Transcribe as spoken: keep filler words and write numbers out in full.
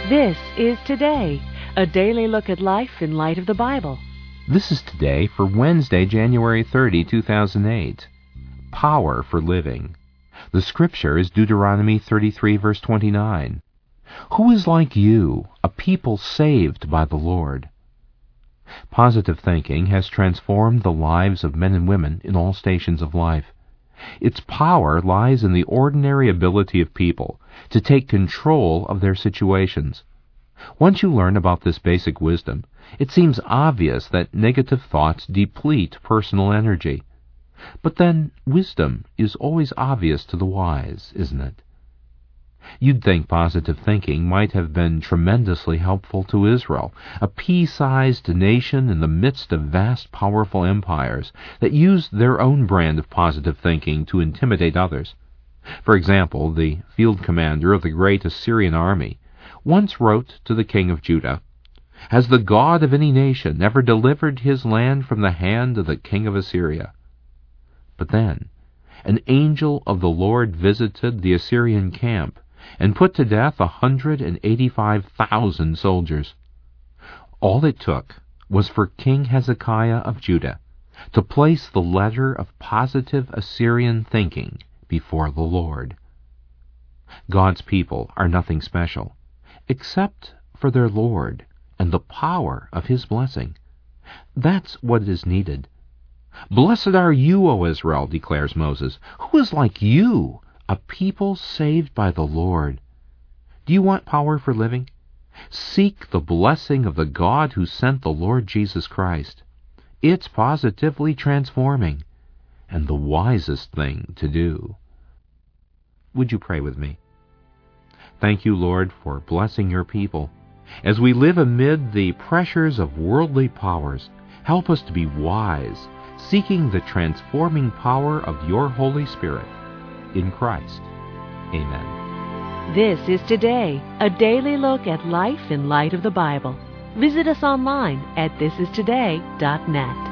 This is Today, a daily look at life in light of the Bible. This is Today for Wednesday, January thirtieth, two thousand eight. Power for living. The scripture is Deuteronomy thirty-three, verse twenty-nine. Who is like you, a people saved by the Lord? Positive thinking has transformed the lives of men and women in all stations of life. Its power lies in the ordinary ability of people to take control of their situations. Once you learn about this basic wisdom, it seems obvious that negative thoughts deplete personal energy. But then, wisdom is always obvious to the wise, isn't it? You'd think positive thinking might have been tremendously helpful to Israel, a pea-sized nation in the midst of vast, powerful empires that used their own brand of positive thinking to intimidate others. For example, the field commander of the great Assyrian army once wrote to the king of Judah, "Has the God of any nation ever delivered his land from the hand of the king of Assyria?" But then, an angel of the Lord visited the Assyrian camp and put to death a hundred and eighty-five thousand soldiers. All it took was for King Hezekiah of Judah to place the letter of positive Assyrian thinking before the Lord. God's people are nothing special, except for their Lord and the power of His blessing. That's what is needed. "Blessed are you, O Israel," declares Moses. "Who is like you, a people saved by the Lord?" Do you want power for living? Seek the blessing of the God who sent the Lord Jesus Christ. It's positively transforming, and the wisest thing to do. Would you pray with me? Thank you, Lord, for blessing your people. As we live amid the pressures of worldly powers, help us to be wise, seeking the transforming power of your Holy Spirit. In Christ. Amen. This is Today, a daily look at life in light of the Bible. Visit us online at this is today dot net.